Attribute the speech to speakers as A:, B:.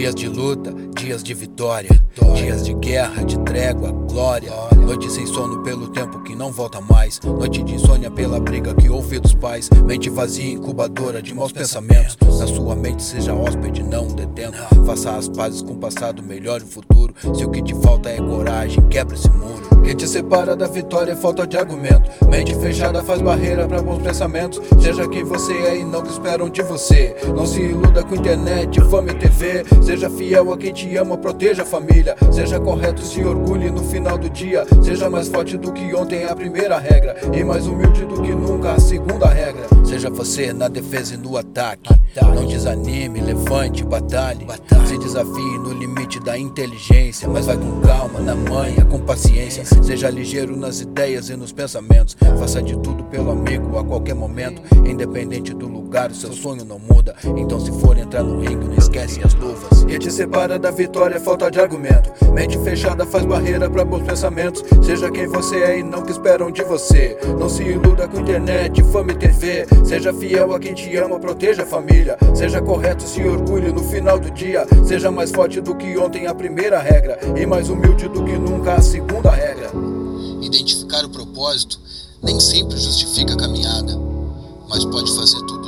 A: Dias de luta, dias de vitória, dias de guerra, de trégua, glória. Noite sem sono pelo tempo que não volta mais, noite de insônia pela briga que houve dos pais. Mente vazia, incubadora de maus pensamentos. Na sua mente seja hóspede, não detento. Faça as pazes com o passado, melhore o futuro. Se o que te falta é coragem, quebra esse muro. Que te separa da vitória é falta de argumento. Mente fechada faz barreira pra bons pensamentos. Seja quem você é e não que esperam de você. Não se iluda com internet, fama e TV. Seja fiel a quem te ama, proteja a família. Seja correto, se orgulhe no final do dia. Seja mais forte do que ontem, é a primeira regra. E mais humilde do que nunca, a segunda regra. Seja você na defesa e no ataque. Não desanime, levante, batalhe. Se desafie no limite da inteligência. Mas vai com calma, na manha, com paciência. Seja ligeiro nas ideias e nos pensamentos. Faça de tudo pelo amigo a qualquer momento. Independente do lugar, o seu sonho não muda. Então se for entrar no ringue, não esquece as luvas. Que te separa da vitória é falta de argumento. Mente fechada faz barreira pra bons pensamentos. Seja quem você é e não que esperam de você. Não se iluda com internet, fama e TV. Seja fiel a quem te ama, proteja a família. Seja correto, se orgulhe no final do dia. Seja mais forte do que ontem, a primeira regra. E mais humilde do que nunca, a segunda regra.
B: Identificar o propósito nem sempre justifica a caminhada, mas pode fazer tudo